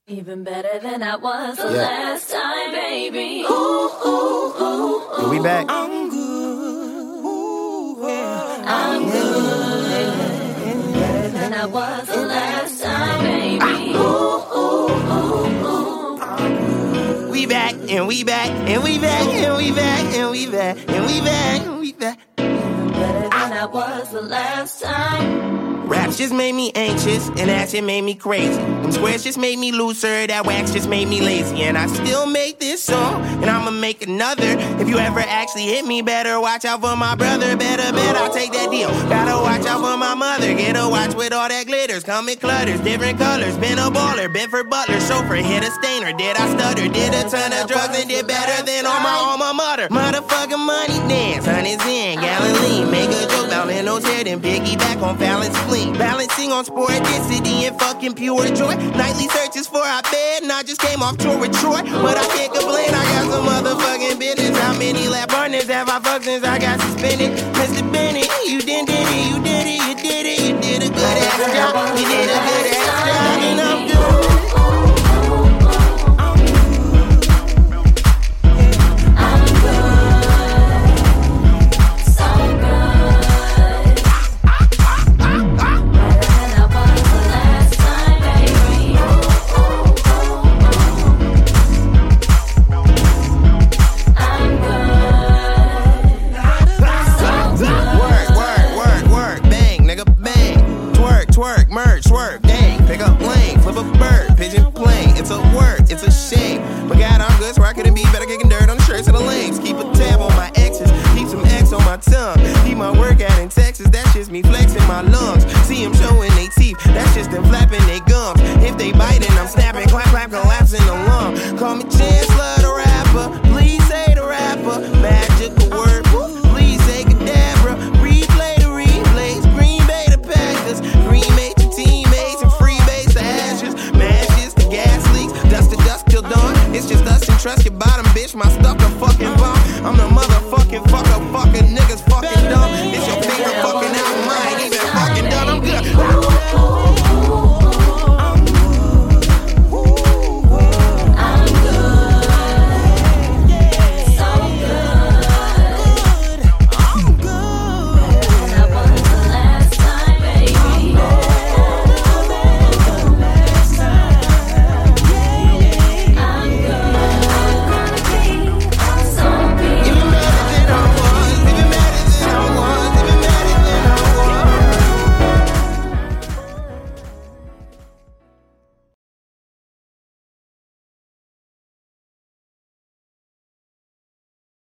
Even better than I was the last time, baby. Ooh, ooh, ooh, ooh. We back. I'm good. Ooh, yeah. I'm good. Better than I was the last time, baby. Ooh, ooh, ooh, ooh. We back, and we back, and we back, and we back, and we back, and we back, and we back. Even better than I was the last time. Raps just made me anxious, and that shit made me crazy. Them squares just made me looser, that wax just made me lazy. And I still make this song, and I'ma make another. If you ever actually hit me, better watch out for my brother. Better bet I'll take that deal. Gotta watch out for my mother. Get a watch with all that glitters, come in clutters, different colors. Been a baller, been for Butler, chauffeur, hit a stainer. Did I stutter? Did a ton of drugs and did better than all my alma mater. Motherfucking money dance, hundreds in, gallon lean. Make a joke about Leno's head and piggyback on Fallon's fleet. Balancing on sporadicity and fucking pure joy. Nightly searches for our bed, and I just came off tour with Troy. But I can't complain, I got some motherfucking business. How many lap partners have I fucked since I got suspended? Mr. Bennett, you did it, you did it, you did it, you did a good ass job. You did a good ass